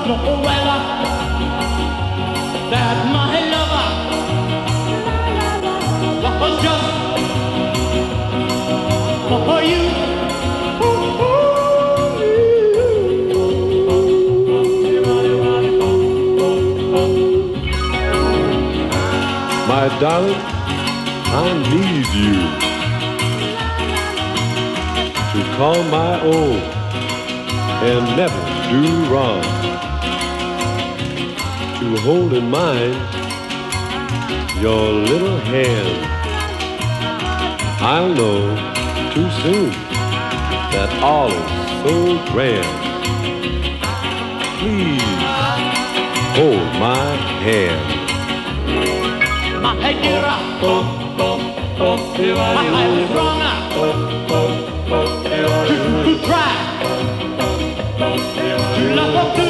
Noella, that my lover was just for you. My darling, I need you to call my own and never do wrong. To hold in mind your little hand. I'll know too soon that all is so grand. Please hold my hand. My head get up, my life is wrong now. To try to love up to